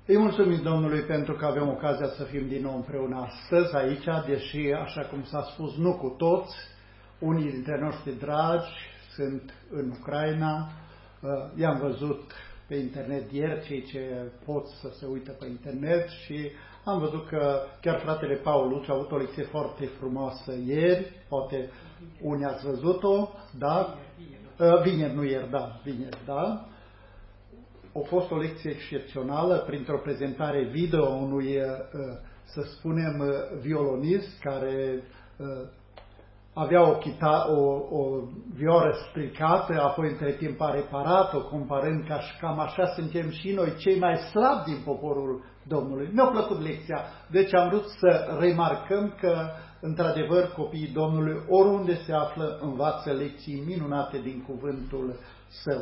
Îi mulțumim Domnului pentru că avem ocazia să fim din nou împreună astăzi aici, deși, așa cum s-a spus, nu cu toți. Unii dintre noștri dragi sunt în Ucraina. I-am văzut pe internet ieri, cei ce pot să se uită pe internet, și am văzut că chiar fratele Paulu a avut o lecție foarte frumoasă ieri, poate unii ați văzut-o, da? Vineri, nu ieri, da, vineri, da? A fost o lecție excepțională printr-o prezentare video unui, să spunem, violonist care avea o vioră stricată, apoi între timp a reparat-o, comparând că cam așa suntem și noi, cei mai slabi din poporul Domnului. Mi-a plăcut lecția, deci am vrut să remarcăm că, într-adevăr, copiii Domnului, oriunde se află, învață lecții minunate din cuvântul Său.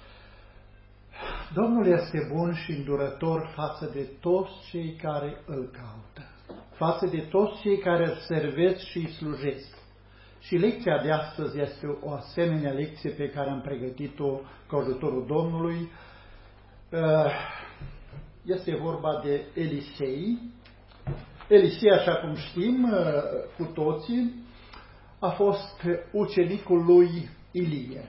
Domnul este bun și îndurător față de toți cei care îl caută, față de toți cei care îl servesc și îi slujesc. Și lecția de astăzi este o asemenea lecție pe care am pregătit-o cu ajutorul Domnului. Este vorba de Elisei. Elisei, așa cum știm cu toții, a fost ucenicul lui Ilie.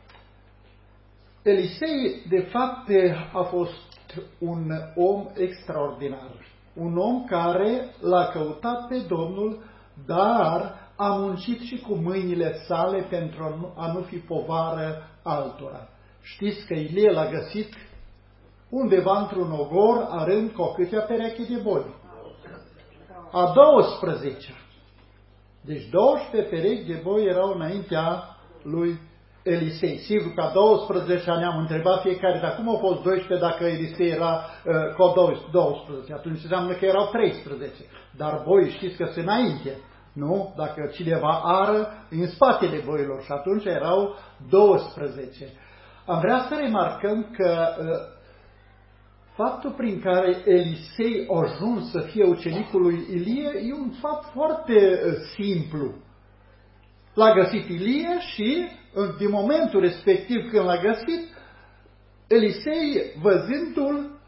Elisei, de fapt, a fost un om extraordinar, un om care l-a căutat pe Domnul, dar a muncit și cu mâinile sale pentru a nu fi povară altora. Știți că Ilie l-a găsit undeva într-un ogor, arând cu o câtea pereche de boi. A 12. Deci 12 perechi de boi erau înaintea lui Elisei. Sigur că a 12 ne-am întrebat fiecare, dar cum au fost 12 dacă Elisei era cu 12? Atunci înseamnă că erau 13. Dar boi știți că se înainte, nu? Dacă cineva ară, în spatele boilor, și atunci erau 12. Am vrea să remarcăm că faptul prin care Elisei a ajuns să fie ucenicul lui Ilie e un fapt foarte simplu. L-a găsit Ilie și, din momentul respectiv când l-a găsit, Elisei, văzându-l,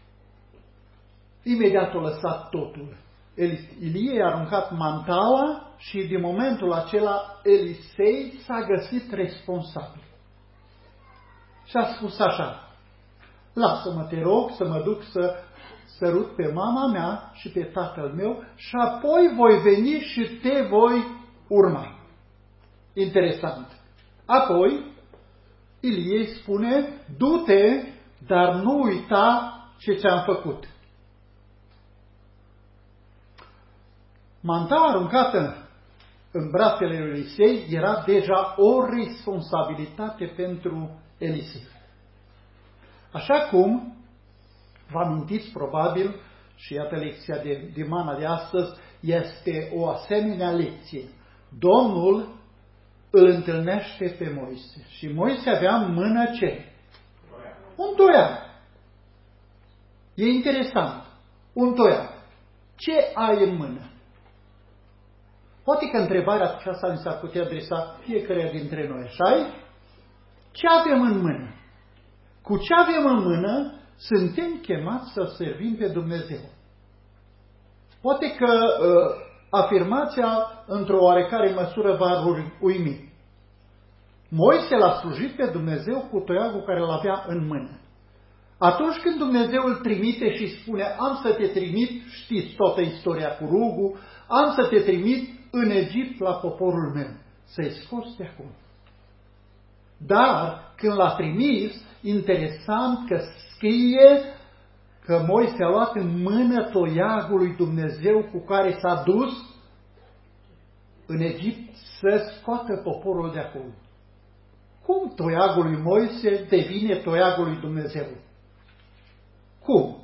imediat a lăsat totul. Ilie a aruncat mantaua și din momentul acela Elisei s-a găsit responsabil. Și a spus așa: lasă-mă, te rog, să mă duc să sărut pe mama mea și pe tatăl meu și apoi voi veni și te voi urma. Interesant. Apoi, Ilie spune: du-te, dar nu uita ce ți-am făcut. Mantaua aruncată în brațele lui Elisei era deja o responsabilitate pentru Elisei. Așa cum vă amintiți probabil, și iată lecția de mana de astăzi, este o asemenea lecție. Domnul îl întâlnește pe Moise și Moise avea în mână ce? Un toiag. E interesant. Un toiag. Ce ai în mână? Poate că întrebarea aceasta ni s-ar putea adresa fiecare dintre noi, așa? Ce avem în mână? Cu ce avem în mână suntem chemați să servim pe Dumnezeu. Poate că afirmația într-o oarecare măsură va uimi. Moise l-a slujit pe Dumnezeu cu toiagul care îl avea în mână. Atunci când Dumnezeu îl trimite și spune: am să te trimit, știți toată istoria cu rugul, am să te trimit în Egipt la poporul meu, să-i scoți de acolo. Dar când l-a trimis, interesant că scrie că Moise a luat în mână toiagul lui Dumnezeu cu care s-a dus în Egipt să scoată poporul de acolo. Cum toiagul lui Moise devine toiagul lui Dumnezeu? Cum?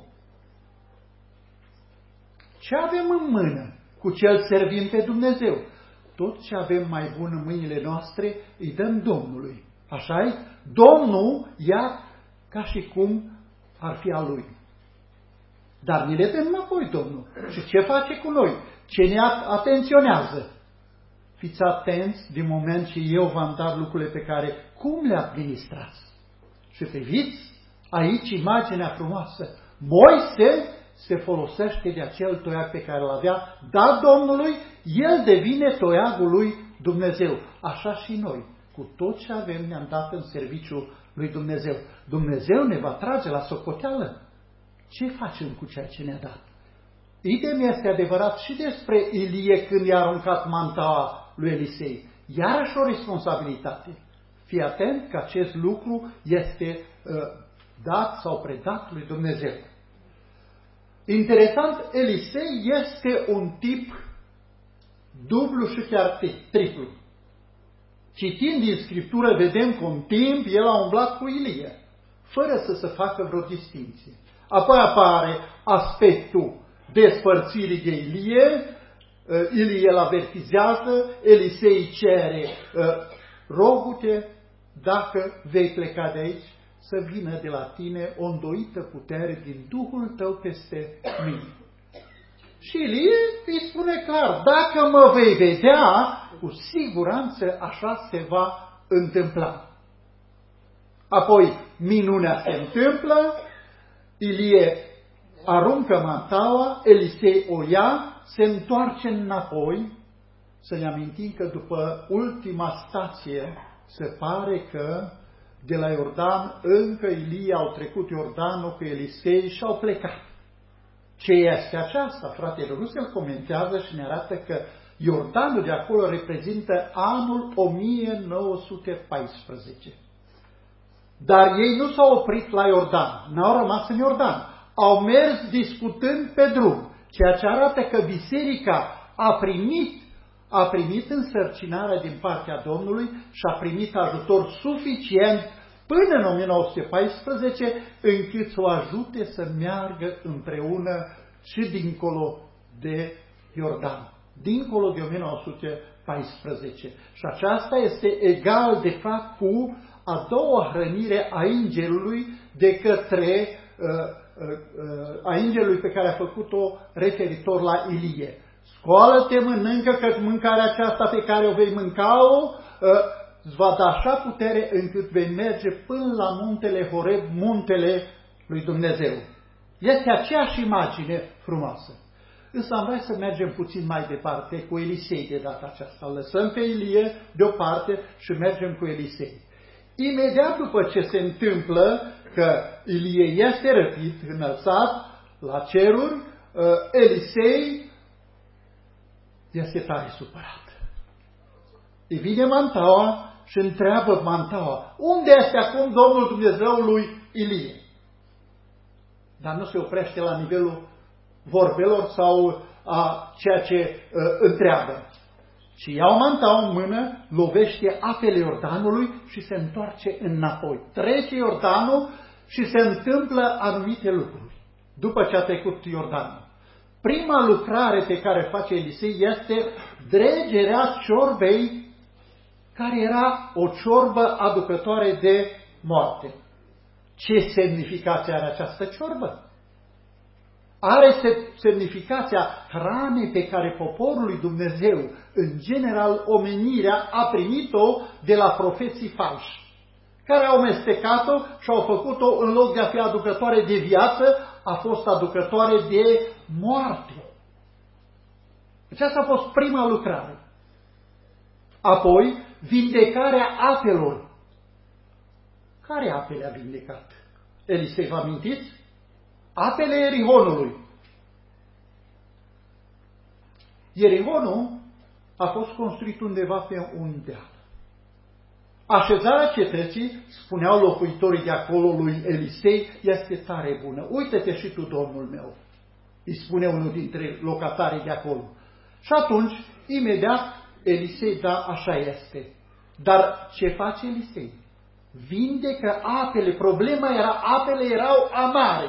Ce avem în mână? Cu ce îl servim pe Dumnezeu? Tot ce avem mai bun în mâinile noastre îi dăm Domnului. Așa-i? Domnul ia ca și cum ar fi a Lui. Dar ni le dăm înapoi Domnul. Și ce face cu noi? Ce ne atenționează? Fiți atenți din moment ce eu v-am dat lucrurile pe care cum le administrați. Și priviți, Aici imaginea frumoasă. Moise se folosește de acel toiag pe care îl avea, dat Domnului, el devine toiagul lui Dumnezeu. Așa și noi, cu tot ce avem, ne-am dat în serviciul lui Dumnezeu. Dumnezeu ne va trage la socoteală. Ce facem cu ceea ce ne-a dat? Idem este adevărat și despre Ilie când i-a aruncat mantaua lui Elisei. Iarăși o responsabilitate. Fii atent că acest lucru este dat sau predat lui Dumnezeu. Interesant, Elisei este un tip dublu și chiar triplu. Citind din Scriptură, vedem că în timp el a umblat cu Ilie, fără să se facă vreo distinție. Apoi apare aspectul despărțirii de Ilie, Ilie îl avertizează, Elisei cere, rogu-te, dacă vei pleca de aici, să vină de la tine o îndoită putere din Duhul tău peste mine. Și Ilie îi spune clar, dacă mă vei vedea, cu siguranță așa se va întâmpla. Apoi minunea se întâmplă, Ilie aruncă mantaua, Elisei o ia, se întoarce înapoi. Să ne amintim că după ultima stație se pare că de la Iordan încă Ilie au trecut Iordanul cu Elisei și au plecat. Ce este aceasta? Fratele Rusel comentează și ne arată că Iordanul de acolo reprezintă anul 1914. Dar ei nu s-au oprit la Iordan, n-au rămas în Iordan. Au mers discutând pe drum, ceea ce arată că biserica a primit însărcinarea din partea Domnului și a primit ajutor suficient până în 1914, încât să o ajute să meargă împreună și dincolo de Iordan, dincolo de 1914. Și aceasta este egal, de fapt, cu a doua hrănire a îngerului de către a îngerului pe care a făcut-o referitor la Ilie. Scoală-te, mănâncă, că mâncarea aceasta pe care o vei mânca-o îți va da așa putere încât vei merge până la muntele Horeb, muntele lui Dumnezeu. Este aceeași imagine frumoasă. Însă am vrea să mergem puțin mai departe cu Elisei de data aceasta. Lăsăm pe Ilie deoparte și mergem cu Elisei. Imediat după ce se întâmplă că Ilie este răpit, înălțat la ceruri, Elisei este tare supărat. Îi vine mantaua și întreabă mantaua, unde este acum Domnul Dumnezeului Ilie? Dar nu se oprește la nivelul vorbelor sau a ceea ce întreabă. Și iau mantaua în mână, lovește apele Iordanului și se întoarce înapoi. Trece Iordanul și se întâmplă anumite lucruri după ce a trecut Iordanul. Prima lucrare pe care face Elisei este dregerea ciorbei, care era o ciorbă aducătoare de moarte. Ce semnificație are această ciorbă? Are semnificația hranei pe care poporul lui Dumnezeu, în general omenirea, a primit-o de la profeții falși, care au mestecat-o și au făcut-o, în loc de a fi aducătoare de viață, a fost aducătoare de moarte. Aceasta a fost prima lucrare. Apoi, vindecarea apelor. Care apele a vindecat? Elisei, vă amintiți? Apele Ierihonului. Ierihonul a fost construit undeva pe un deal. Așezarea cetății, spuneau locuitorii de acolo lui Elisei, este tare bună. Uită-te și tu, domnul meu, îi spune unul dintre locatarii de acolo. Și atunci, imediat, Elisei, da, așa este. Dar ce face Elisei? Vindecă apele. Problema era, apele erau amare.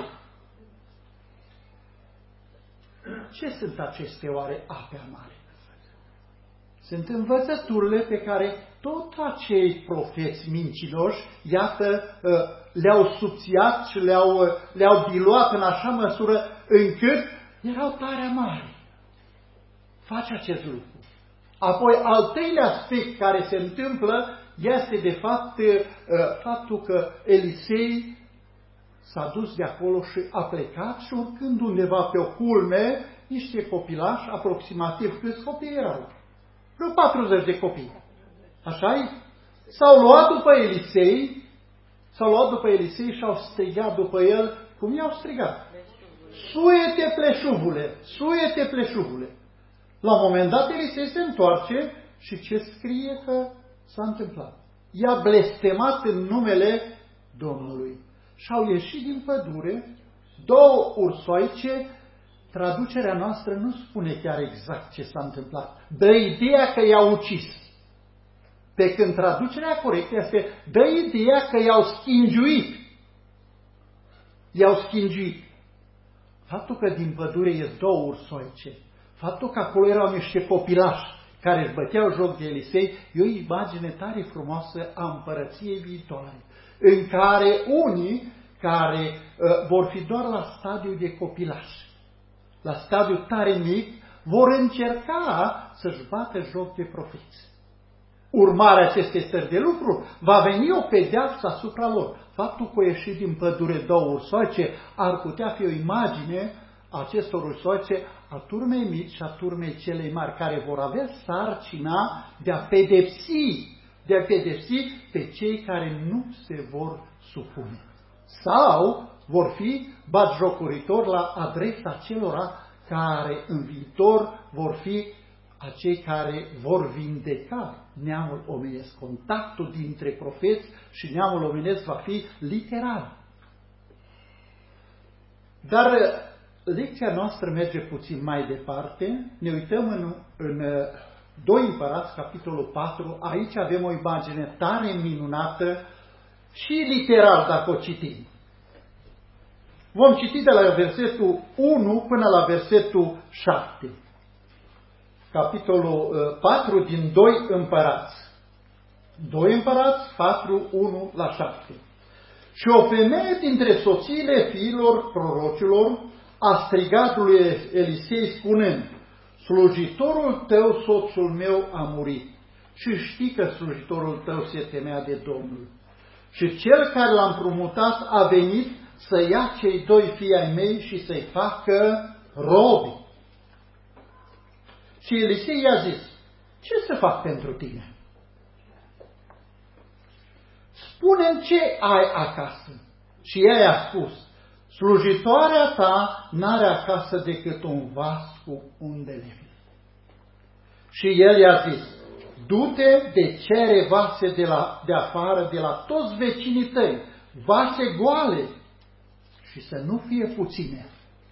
Ce sunt aceste oare ape amare? Sunt învățăturile pe care tot acei profeți mincinoși, iată, le-au subțiat și le-au diluat în așa măsură încât erau tare amare. Face acest lucru. Apoi, al treilea aspect care se întâmplă este, de fapt, faptul că Elisei s-a dus de acolo și a plecat și urcând undeva pe o culme, niște copilași, aproximativ câți copii erau? Vreo 40 de copii. Așa-i? S-au luat după Elisei și au strigat după el. Cum i-au strigat? Suie-te, pleșuvule! Suie-te, pleșuvule! La un moment dat Elisei se întoarce și ce scrie că s-a întâmplat? I-a blestemat în numele Domnului. Și au ieșit din pădure 2 ursoaice. Traducerea noastră nu spune chiar exact ce s-a întâmplat. Dă ideea că i-au ucis. Pe când traducerea corectă este, dă ideea că i-au schingiuit. I-au schingiuit. Faptul că din pădure ies 2 ursoaice, faptul că acolo erau niște copilași care își băteau joc de Elisei, e o imagine tare frumoasă a împărăției viitoare, în care unii care vor fi doar la stadiu de copilași, la stadiu tare mic, vor încerca să-și bată joc de profeți. Urmarea acestei stări de lucru va veni o pedeapsă asupra lor. Faptul că au ieșit din pădure 2 ursoaice ar putea fi o imagine a acestor ursoaice, a turmei mici și a turmei celei mari, care vor avea sarcina de a pedepsi pe cei care nu se vor supune. Sau vor fi batjocoritori la adresa celora care în viitor vor fi acei care vor vindeca neamul omenesc. Contactul dintre profeți și neamul omenesc va fi literal. Dar lecția noastră merge puțin mai departe. Ne uităm în 2 Împărați, capitolul 4. Aici avem o imagine tare minunată și literal dacă o citim. Vom citi de la versetul 1 până la versetul 7. Capitolul 4 din 2 Împărați. 2 Împărați 4, 1 la 7. Și o femeie dintre soțiile fiilor prorocilor a strigat lui Elisei spunând, slujitorul tău, soțul meu, a murit. Și știi că slujitorul tău se temea de Domnul. Și cel care l-a împrumutat a venit să ia cei 2 fii ai mei și să-i facă robi. Și Elisei i-a zis, ce să fac pentru tine? Spune-mi ce ai acasă. Și ea i-a spus, slujitoarea ta n-are acasă decât un vas cu un de lemn. Și el i-a zis, du-te de cere vase de afară, de la toți vecinii tăi, vase goale, și să nu fie puține.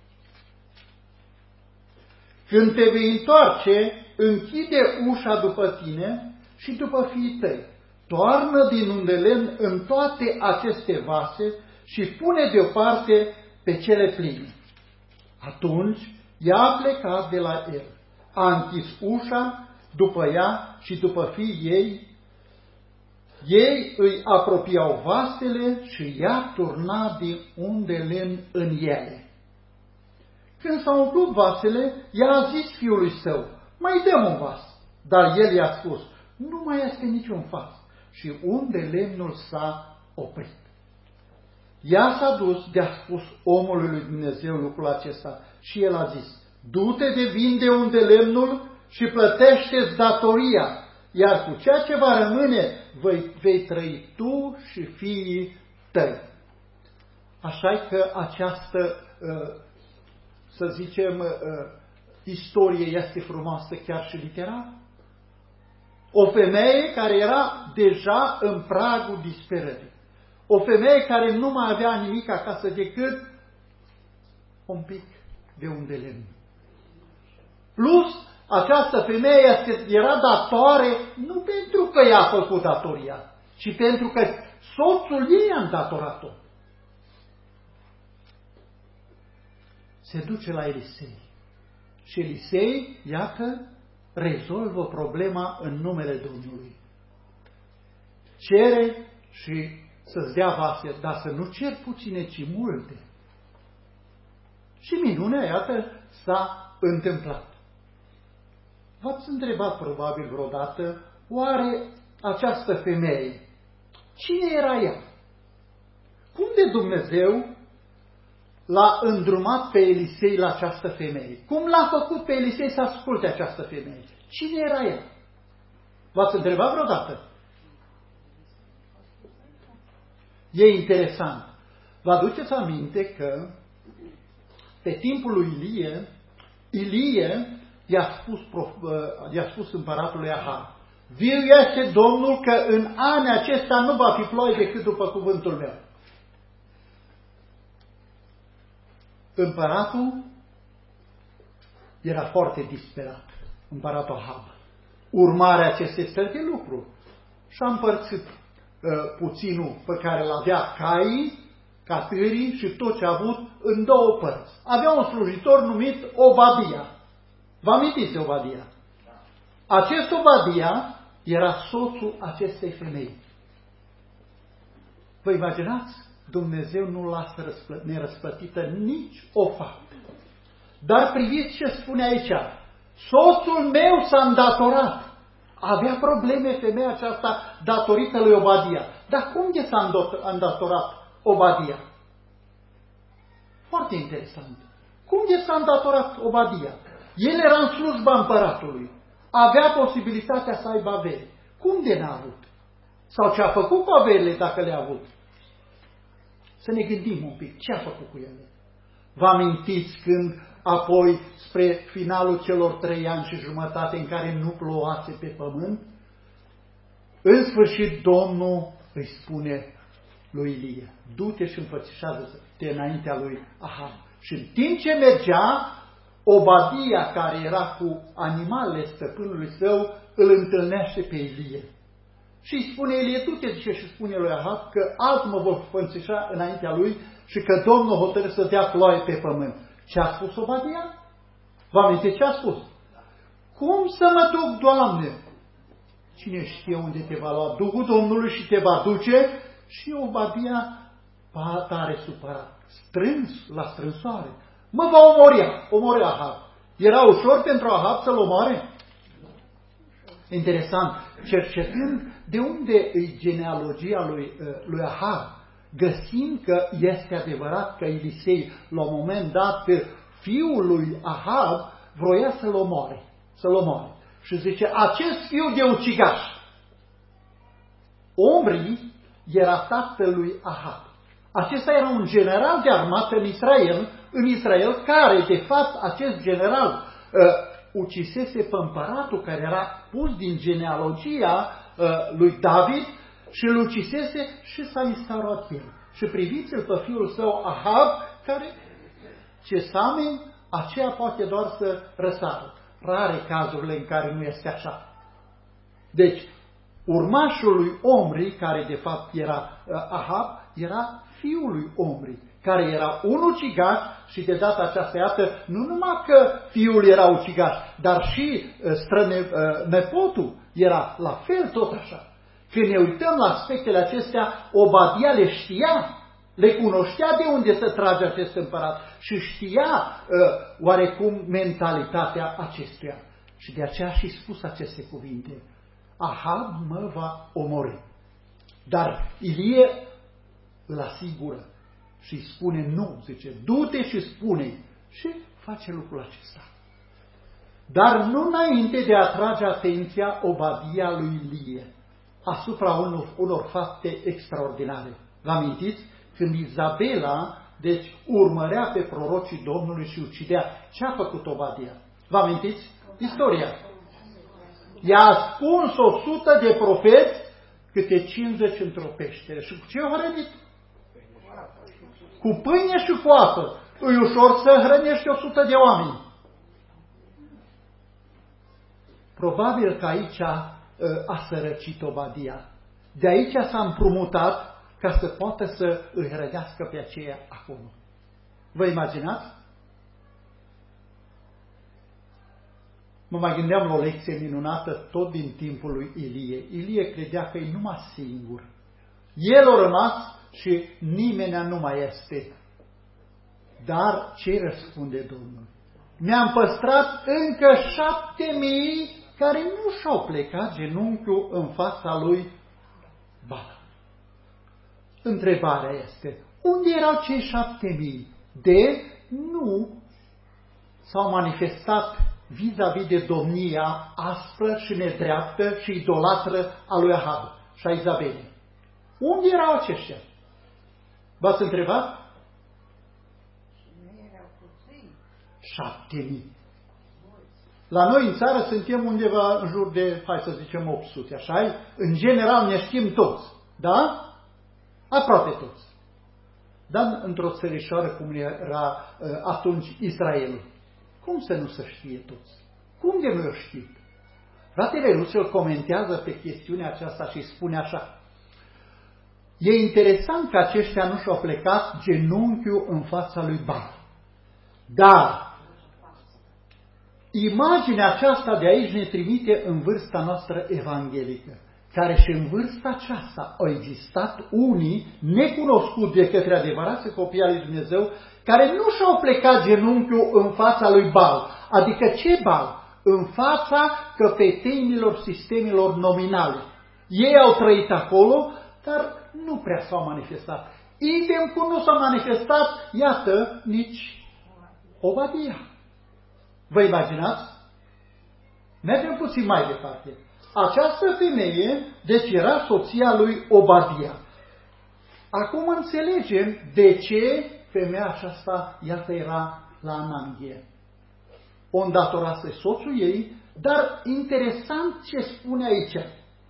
Când te vei întoarce, închide ușa după tine și după fiii tăi. Toarnă din un de lemn în toate aceste vase și pune deoparte pe cele pline. Atunci ea a plecat de la el, a închis ușa după ea și după fiii ei. Ei îi apropiau vasele și ea turna din un de lemn în ele. Când s-au umplut vasele, ea a zis fiului său, mai dăm un vas. Dar el i-a spus, nu mai este niciun vas. Și unde lemnul s-a oprit. Ea s-a dus de-a spus omului lui Dumnezeu lucrul acesta și el a zis, du-te de vinde unde lemnul și plătește-ți datoria, iar cu ceea ce va rămâne vei trăi tu și fiii tăi. Așa că această, să zicem, istorie este frumoasă chiar și literal. O femeie care era deja în pragul disperării. O femeie care nu mai avea nimic acasă decât un pic de un de lemn. Plus, această femeie era datoare nu pentru că i-a făcut datoria, ci pentru că soțul ei a îndatorat-o. Se duce la Elisei. Și Elisei, iată, rezolvă problema în numele Domnului. Cere și să-ți dea vase, dar să nu cer puține, ci multe. Și minunea, iată, s-a întâmplat. V-ați întrebat probabil vreodată, oare această femeie, cine era ea? Cum de Dumnezeu l-a îndrumat pe Elisei la această femeie? Cum l-a făcut pe Elisei să asculte această femeie? Cine era el? V-ați întrebat vreodată? E interesant. Vă aduceți aminte că pe timpul lui Ilie i-a spus împăratului Ahab: viu este Domnul că în anii acesta nu va fi ploaie decât după cuvântul meu. Împăratul era foarte disperat, împăratul Ahab. Urmarea acestei stări de lucru și-a împărțit puținul pe care l-avea caii, catârii și tot ce a avut în două părți. Avea un slujitor numit Obadia. Vă amintiți de Obadia? Acest Obadia era soțul acestei femei. Vă imaginați? Dumnezeu nu lasă nerăsplătită nici o faptă. Dar priviți ce spune aici. Soțul meu s-a îndatorat. Avea probleme femeia aceasta datorită lui Obadia. Dar cum de s-a îndatorat Obadia? Foarte interesant. Cum de s-a îndatorat Obadia? El era în slujba împăratului. Avea posibilitatea să aibă averi. Cum de n-a avut? Sau ce a făcut cu averile dacă le-a avut? Să ne gândim un pic. Ce a făcut cu ele? Vă amintiți când apoi, spre finalul celor 3 ani și jumătate în care nu plouase pe pământ, în sfârșit Domnul îi spune lui Ilie: du-te și înfățișează-te înaintea lui Ahab. Și în timp ce mergea, Obadia, care era cu animalele stăpânului său, îl întâlnește pe Ilie. Și îi spune Ilie: du-te, zice, și spune lui Ahab că azi mă vor înfățișa înaintea lui și că Domnul hotărâ să dea ploaie pe pământ. Ce a spus Obadia? Vă amintiți ce a spus? Cum să mă duc, Doamne? Cine știe unde te va lua Duhul Domnului și te va duce? Și Obadia, tare supărat, strâns la strânsoare, mă va omori Ahab. Era ușor pentru Ahab să-l omoare? Interesant, cercetând de unde e genealogia lui Ahab, găsim că este adevărat că Elisei, la un moment dat, fiul lui Ahab vroia să-l omoare. Și zice: acest fiu de ucigaș. Omri era tatăl lui Ahab. Acesta era un general de armată în Israel, care, de fapt, acest general ucisese pe împăratul care era pus din genealogia lui David și îl ucisese și s-a instaurat el. Și priviți-l pe fiul său Ahab, care, ce same, aceea poate doar să răsară. Rare cazurile în care nu este așa. Deci, urmașul lui Omri, care de fapt era Ahab, era fiul lui Omri, care era un ucigaș și de data aceasta, iată, nu numai că fiul era ucigaș, dar și nepotul era la fel tot așa. Când ne uităm la aspectele acestea, Obadia le știa, le cunoștea de unde să trage acest împărat și știa oarecum mentalitatea acestuia. Și de aceea și spus aceste cuvinte: Ahab mă va omorî. Dar Ilie îl asigură și îi spune nu, zice, du-te și spune-i. Și face lucrul acesta. Dar nu înainte de a atrage atenția Obadia lui Ilie asupra unor fapte extraordinare. Vă amintiți? Când Izabela, deci, urmărea pe prorocii Domnului și ucidea, ce a făcut Obadia? Vă amintiți? Istoria. I-a ascuns 100 de profeți, câte 50 într-o peșteră. Și cu ce au hrănit? Cu pâine și cu apă. E ușor să hrănești 100 de oameni. Probabil că aici a sărăcit Obadia. De aici s-a împrumutat ca să poată să îi hrănească pe aceea acolo. Vă imaginați? Mă mai gândeam la o lecție minunată tot din timpul lui Ilie. Ilie credea că e numai singur. El a rămas și nimeni nu mai este. Dar ce răspunde Domnul? Mi-am păstrat încă 7.000 care nu și-au plecat genunchiul în fața lui Balaam. Întrebarea este: unde erau cei 7.000 nu s-au manifestat vis-a-vis de domnia aspră și nedreaptă și idolatră a lui Ahab și a Izabelei. Unde erau aceștia? V-ați întrebat? 7.000. La noi în țară suntem undeva în jur de, hai să zicem, 800, așa? În general ne știm toți, da? Aproape toți. Dar într-o țărișoară cum era atunci Israelul. Cum să nu se știe toți? Cum de nu i-o știu? Fratele Russell comentează pe chestiunea aceasta și spune așa: e interesant că aceștia nu și-au plecat genunchiul în fața lui Baal. Dar imaginea aceasta de aici ne trimite în vârsta noastră evanghelică, care și în vârsta aceasta au existat unii necunoscuți de către adevărații copii al lui Dumnezeu, care nu și-au plecat genunchiul în fața lui Baal. Adică ce Baal? În fața căpetenilor sistemelor nominale. Ei au trăit acolo, dar nu prea s-au manifestat. Idem cum nu s-a manifestat, iată, nici Obadia. Vă imaginați? Mergem puțin mai departe. Această femeie, deci era soția lui Obadia. Acum înțelegem de ce femeia aceasta, iată, era la ananghie. O îndatorase soțul ei, dar interesant ce spune aici.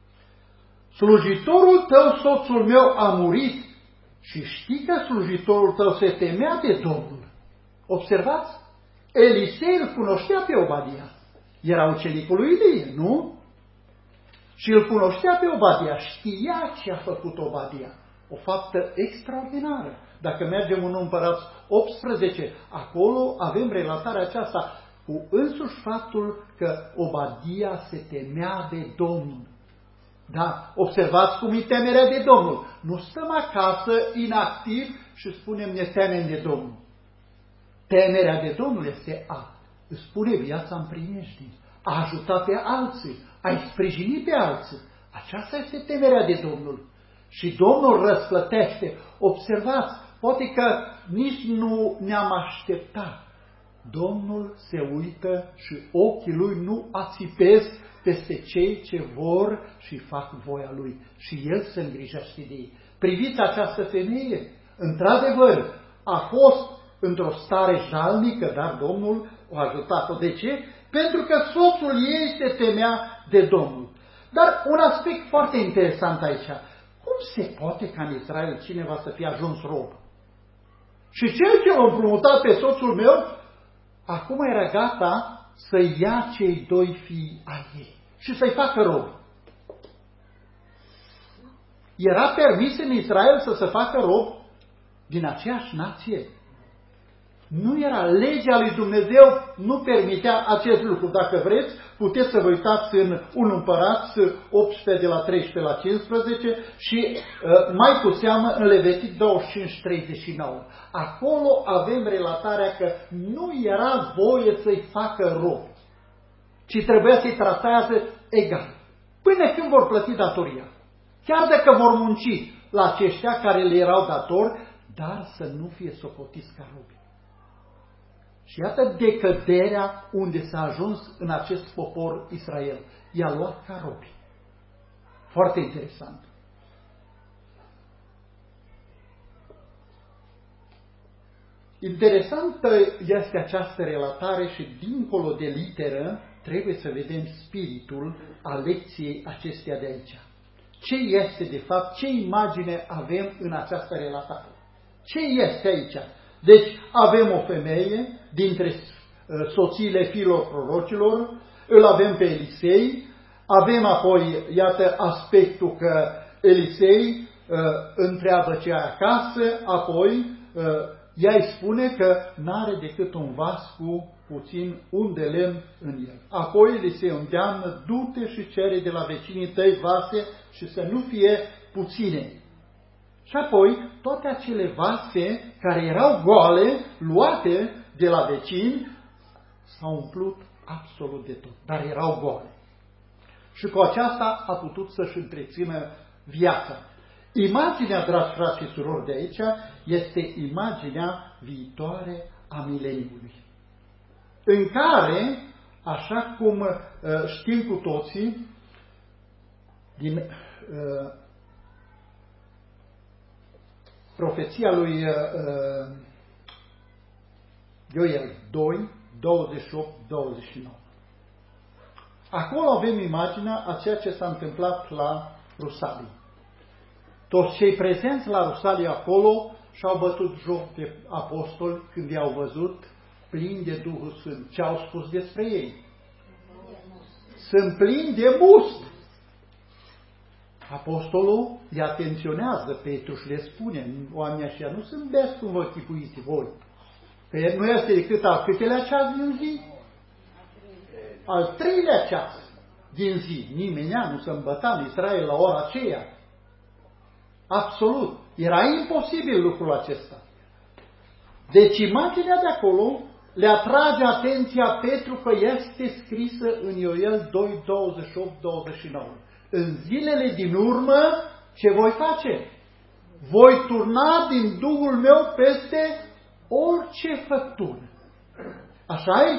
Slujitorul tău, soțul meu, a murit și știi că slujitorul tău se temea de Domnul. Observați? Elisei îl cunoștea pe Obadia. Era ucenicul lui Ilie, nu? Și îl cunoștea pe Obadia, știa ce a făcut Obadia. O faptă extraordinară. Dacă mergem în Împărați 18, acolo avem relatarea aceasta cu însuși faptul că Obadia se temea de Domnul. Da, observați cum e temerea de Domnul. Nu stăm acasă inactiv și spunem ne temem de Domnul. Temerea de Domnul este îți pune viața în primejdii, a ajuta pe alții, a-i sprijini pe alții. Aceasta este temerea de Domnul. Și Domnul răsplătește. Observați, poate că nici nu ne-am așteptat. Domnul se uită și ochii lui nu ațipesc peste cei ce vor și fac voia lui. Și el se îngrijește de ei. Priviți această femeie. Într-adevăr, a fost într-o stare jalnică, dar Domnul o ajutat-o. De ce? Pentru că soțul ei se temea de Domnul. Dar un aspect foarte interesant aici. Cum se poate ca în Israel cineva să fie ajuns rob? Și cel ce l-a împrumutat pe soțul meu, acum era gata să ia cei doi fii ai ei și să-i facă rob. Era permis în Israel să se facă rob din aceeași nație. Nu era legea lui Dumnezeu, nu permitea acest lucru. Dacă vreți, puteți să vă uitați în 1 Împărați 18 de la 13 la 15 și mai cu seamă în Levitic 25-39. Acolo avem relatarea că nu era voie să-i facă rob, ci trebuia să-i tratează egal, până când vor plăti datoria. Chiar dacă vor munci la aceștia care le erau datori, dar să nu fie socotiți ca robi. Și iată decăderea unde s-a ajuns în acest popor Israel. I-a luat ca robi. Foarte interesant. Interesantă este această relatare și dincolo de literă trebuie să vedem spiritul a lecției acesteia de aici. Ce este de fapt, ce imagine avem în această relatare? Ce este aici? Deci avem o femeie dintre soțiile fiilor prorocilor, îl avem pe Elisei, avem apoi, iată, aspectul că Elisei întreabă ce ai acasă, apoi ea îi spune că n-are decât un vas cu puțin un de lemn în el. Apoi Elisei îndeamnă, du-te și cere de la vecinii tăi vase și să nu fie puține. Și apoi, toate acele vase care erau goale, luate de la vecini, s-au umplut absolut de tot, dar erau goale. Și cu aceasta a putut să-și întrețină viața. Imaginea, dragi frați și surori, de aici este imaginea viitoare a mileniului, în care, așa cum știm cu toții, din profeția lui Ioel 2, 28-29. Acolo avem imaginea a ceea ce s-a întâmplat la Rusalii. Toți cei prezenți la Rusalii acolo și-au bătut joc de apostoli când i-au văzut plini de Duhul Sfânt. Ce au spus despre ei? Sunt plini de must. Apostolul îi atenționează Petru și le spune, oamenii așa nu sunt best cum vă chipuiți voi. Că nu este decât al câtelea ceas din zi? Al treilea ceas din zi. Nimeni nu se îmbăta în Israel la ora aceea. Absolut. Era imposibil lucrul acesta. Deci imaginea de acolo le atrage atenția Petru că este scrisă în Ioel 2, 28-29. În zilele din urmă, ce voi face? Voi turna din Duhul meu peste orice făptură. Așa-i?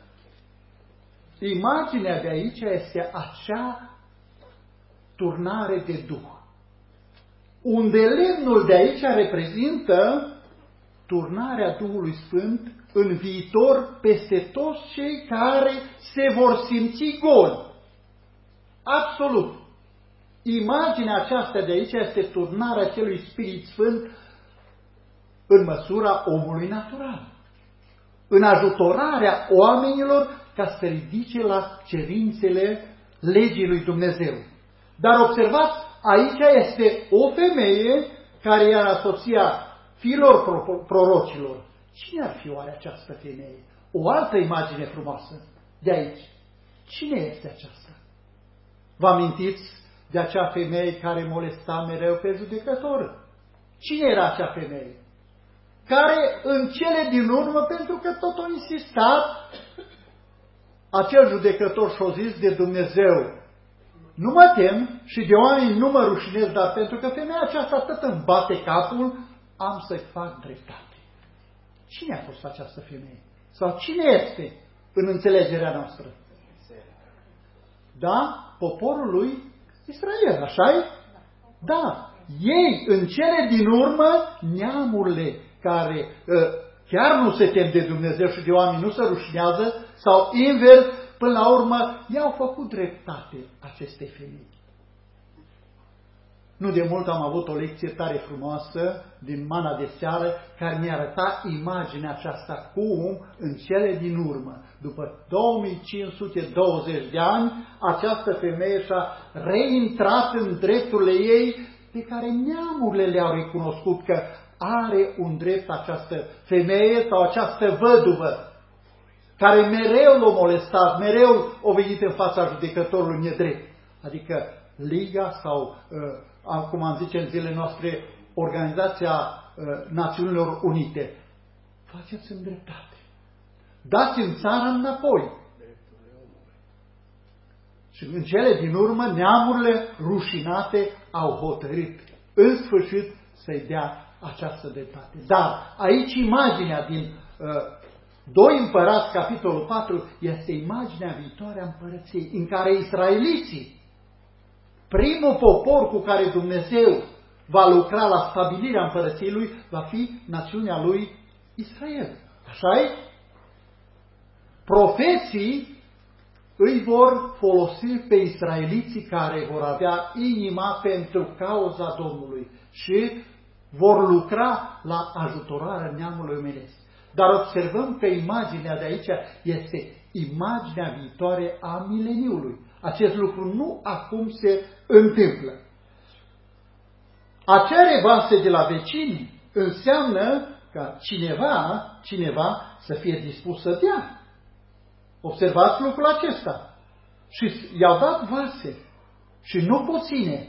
Imaginea de aici este acea turnare de Duh. Unde lemnul de aici reprezintă turnarea Duhului Sfânt în viitor peste toți cei care se vor simți goli. Absolut. Imaginea aceasta de aici este turnarea acelui Spirit Sfânt în măsura omului natural. În ajutorarea oamenilor ca să se ridice la cerințele legii lui Dumnezeu. Dar observați, aici este o femeie care era soția fiilor prorocilor. Cine ar fi oare această femeie? O altă imagine frumoasă de aici. Cine este aceasta? Vă amintiți de acea femeie care molesta mereu pe judecător? Cine era acea femeie? Care în cele din urmă, pentru că tot a insistat, acel judecător și-a zis de Dumnezeu, nu mă tem și de oameni nu mă rușinez, dar pentru că femeia aceasta atât îmi bate capul, am să-i fac dreptate. Cine a fost această femeie? Sau cine este în înțelegerea noastră? Da? Poporul lui Israel, așa-i? Da. Ei, în cele din urmă, neamurile care chiar nu se tem de Dumnezeu și de oameni nu se rușinează, sau invers, până la urmă, i-au făcut dreptate acestei femei. Nu de mult am avut o lecție tare frumoasă din mana de seară care mi-a arătat imaginea aceasta cum în cele din urmă, după 2520 de ani, această femeie și-a reintrat în drepturile ei pe care neamurile le-au recunoscut că are un drept această femeie sau această văduvă care mereu l-a molestat, mereu a venit în fața judecătorului nedrept. Adică Liga sau, cum am zice în zilele noastre, Organizația Națiunilor Unite. Faceți-mi dreptate. Dați-mi țara înapoi. Și în cele din urmă, neamurile rușinate au hotărât în sfârșit să-i dea această dreptate. Dar aici imaginea din 2 Împărați, capitolul 4, este imaginea viitoare a împărăției, în care israeliții, primul popor cu care Dumnezeu va lucra la stabilirea împărăției lui, va fi națiunea lui Israel. Așa-i? Profeții îi vor folosi pe israeliții care vor avea inima pentru cauza Domnului și vor lucra la ajutorarea neamului omenesc. Dar observăm că imaginea de aici este imaginea viitoare a mileniului. Acest lucru nu acum se întâmplă. A cere vase de la vecini înseamnă ca cineva să fie dispus să dea. Observați lucrul acesta. Și i-au dat vase. Și nu puține.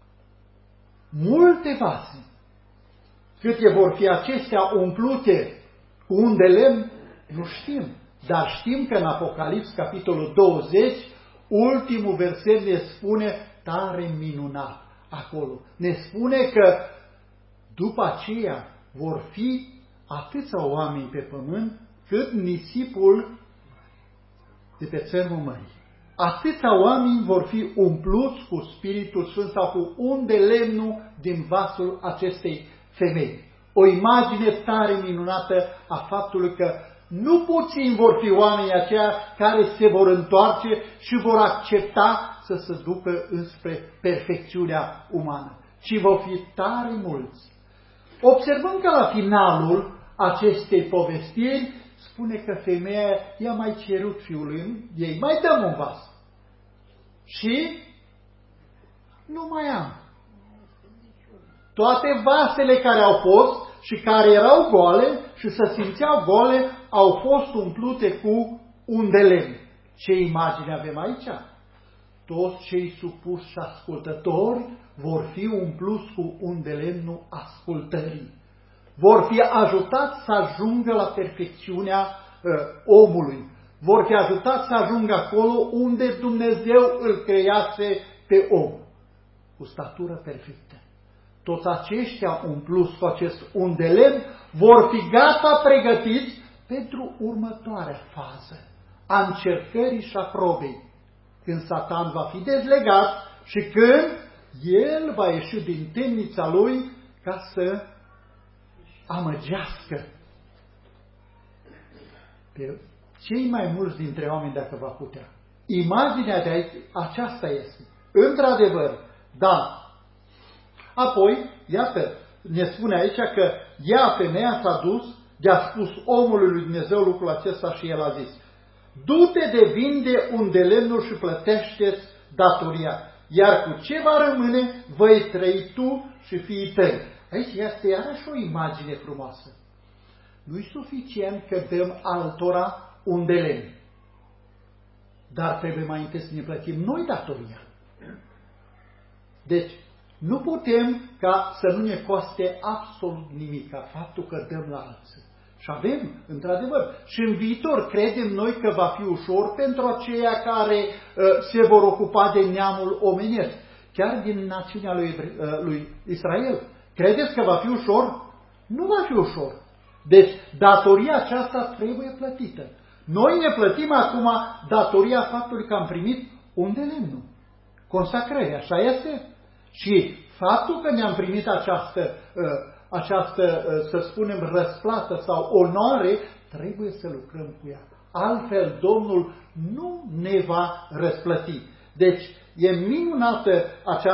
Multe vase. Câte vor fi acestea umplute cu un de lemn, nu știm. Dar știm că în Apocalips, capitolul 20, ultimul verset ne spune tare minunat. acolo. Ne spune că după aceea vor fi atâția oameni pe pământ cât nisipul de pe țărmul mării. Atâția oameni vor fi umpluți cu Spiritul Sfânt sau cu un de lemnul din vasul acestei femei. O imagine tare minunată a faptului că nu puțini vor fi oamenii aceia care se vor întoarce și vor accepta să se ducă înspre perfecțiunea umană, ci vor fi tare mulți. Observăm că la finalul acestei povestiri spune că femeia i-a mai cerut fiului ei, mai dăm un vas. Și nu mai am. Toate vasele care au fost și care erau goale și se simțeau goale, au fost umplute cu un de lemn. Ce imagine avem aici? Toți cei supuși și ascultători vor fi umpluți cu un de lemnul ascultării. Vor fi ajutați să ajungă la perfecțiunea omului. Vor fi ajutați să ajungă acolo unde Dumnezeu îl crease pe om, cu statură perfectă. Toți aceștia umpluți cu acest un de lemn vor fi gata pregătiți pentru următoarea fază a încercării și a probei, când Satan va fi dezlegat și când el va ieși din temnița lui ca să amăgească pe cei mai mulți dintre oameni dacă va putea. Imaginea de aici, aceasta este. Într-adevăr, da. Apoi, iată, ne spune aici că ea, femeia, s-a dus, de-a spus omului lui Dumnezeu lucrul acesta și el a zis: du-te de vinde un de lemnul și plătește-ți datoria, iar cu ce va rămâne vei trăi tu și fiii tăi. Aici este iarăși o imagine frumoasă. Nu-i suficient că dăm altora un de lemn, dar trebuie mai întâi să ne plătim noi datoria. Deci, nu putem ca să nu ne coste absolut nimic faptul că dăm la alții. Și avem, într-adevăr, și în viitor credem noi că va fi ușor pentru aceia care se vor ocupa de neamul omenesc, chiar din națiunea lui Israel. Credeți că va fi ușor? Nu va fi ușor. Deci, datoria aceasta trebuie plătită. Noi ne plătim acum datoria faptului că am primit un de lemn. Consacrări, așa este? Și faptul că ne-am primit această, să spunem, răsplată sau onoare, trebuie să lucrăm cu ea. Altfel, Domnul nu ne va răsplăti. Deci, e minunată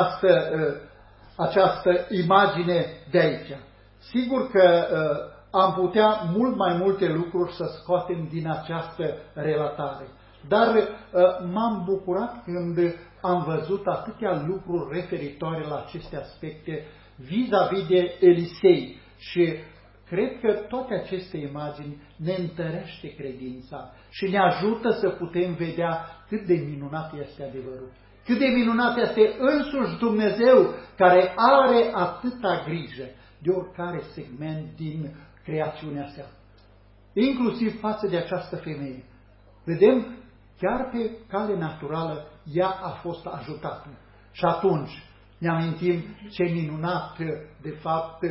această imagine de aici. Sigur că am putea mult mai multe lucruri să scoatem din această relatare. Dar m-am bucurat când am văzut atâtea lucruri referitoare la aceste aspecte vis-a-vis de Elisei. Și cred că toate aceste imagini ne întărește credința și ne ajută să putem vedea cât de minunat este adevărul. Cât de minunat este însuși Dumnezeu, care are atâta grijă de oricare segment din creațiunea sa, inclusiv față de această femeie. Vedem, chiar pe cale naturală, ea a fost ajutată. Și atunci ne amintim ce minunat, de fapt,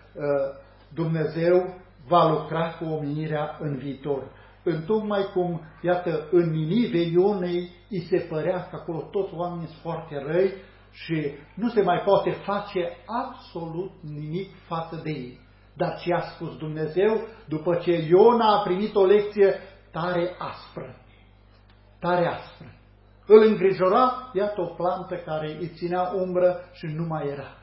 Dumnezeu va lucra cu omenirea în viitor. Întocmai cum, iată, în Ninive, Ionei îi se părea că acolo toți oamenii sunt foarte răi și nu se mai poate face absolut nimic față de ei. Dar ce a spus Dumnezeu după ce Iona a primit o lecție tare aspră? Tare aspră. Îl îngrijora, iată, o plantă care îi ținea umbră și nu mai era.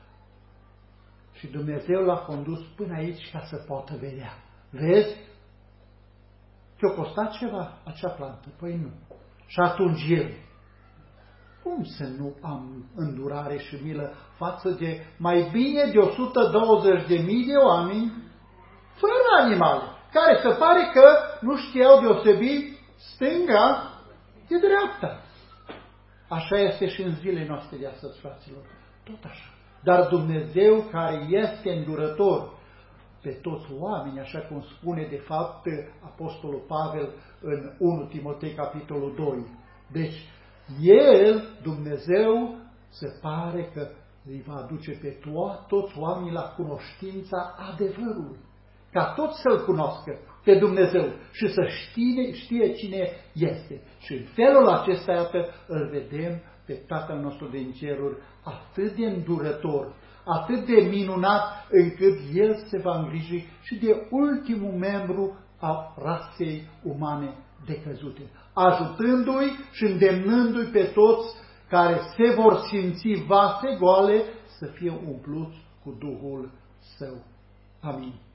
Și Dumnezeu l-a condus până aici ca să poată vedea. Vezi? Ți-a costat ceva acea plantă? Păi nu. Și atunci el, cum să nu am îndurare și milă față de mai bine de 120.000 de oameni fără animale, care se pare că nu știau deosebi stânga de dreapta. Așa este și în zilele noastre de astăzi, fraților. Tot așa. Dar Dumnezeu, care este îndurător pe toți oamenii, așa cum spune de fapt Apostolul Pavel în 1 Timotei capitolul 2. Deci, El, Dumnezeu, se pare că îi va aduce pe toți oamenii la cunoștința adevărului, ca toți să-L cunoască pe Dumnezeu și să știe cine este. Și în felul acesta, iată, îl vedem pe Tatăl nostru din ceruri atât de îndurător, atât de minunat, încât El se va îngriji și de ultimul membru al rasei umane decăzute, ajutându-i și îndemnându-i pe toți care se vor simți vase goale să fie umpluți cu Duhul Său. Amin.